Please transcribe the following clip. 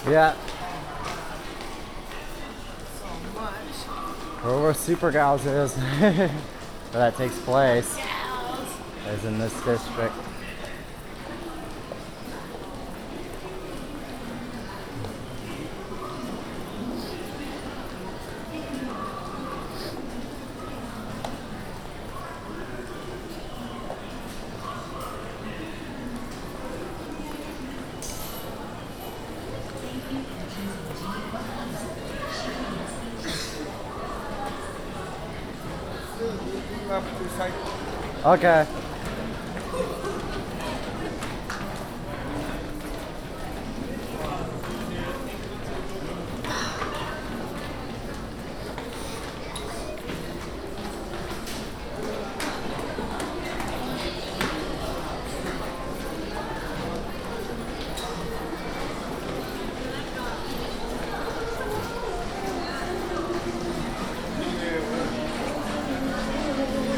Yeah. So much. Where Super Gals is. Where that takes place. Gals. Is in this district. Okay.